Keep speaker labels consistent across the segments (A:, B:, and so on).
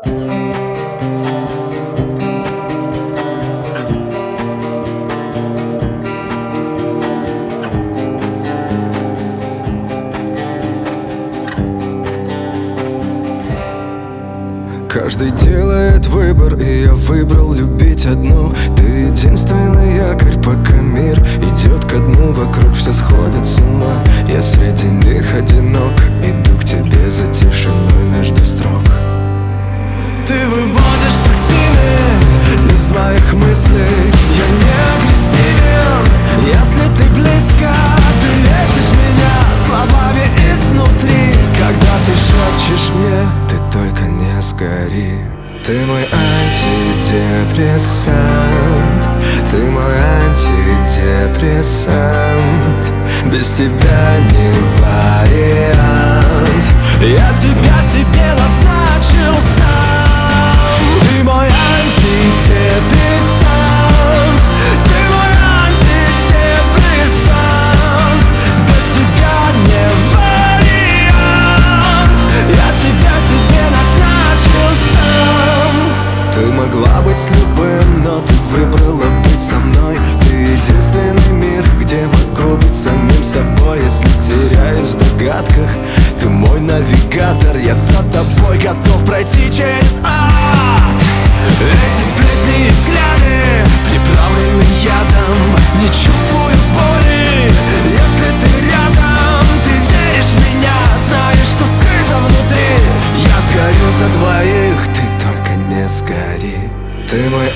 A: Каждый делает выбор, и я выбрал любить одну. Ты единственный якорь, пока мир идет ко дну. Вокруг все сходят с ума, я среди них одинок. Иду к тебе за тишиной между строк. Ты выводишь токсины из моих мыслей. Я не агрессивен, если ты близко. Ты лечишь меня словами изнутри. Когда ты шепчешь мне, ты только не сгори. Ты мой антидепрессант, ты мой антидепрессант. Без тебя не вариант. Я тебя себе назначил сам. Ты мой антидепрессант, ты мой антидепрессант. Без тебя не вариант. Я тебя себе назначил сам. Ты могла быть с любым, но ты выбрала быть со мной. Ты единственный мир, где могу быть самим собой. Если теряюсь в догадках, ты мой навигатор. Я за тобой готов пройти через ад. Эти сплетни и взгляды приправлены ядом. Не чувствую боли, если ты рядом. Ты веришь в меня, знаешь, что скрыто внутри. Я сгорю за двоих, ты только не сгори. Ты мой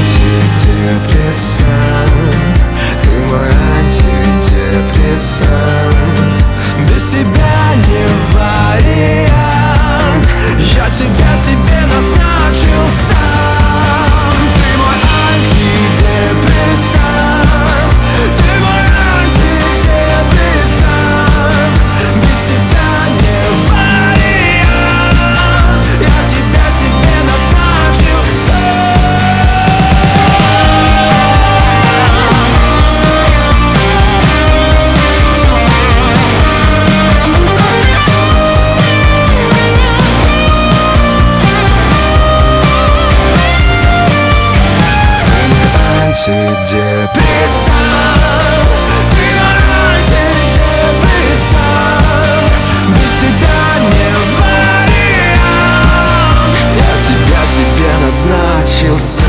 A: антидепрессант, ты мой антидепрессант. Без тебя не вариант. Я тебя себе назначил сам. Ты мой антидепрессант, ты мой антидепрессант. Без тебя не вариант. Я тебя себе назначил антидепрессант, ты мой антидепрессант. Без тебя не вариант. Я тебя себе назначил сам.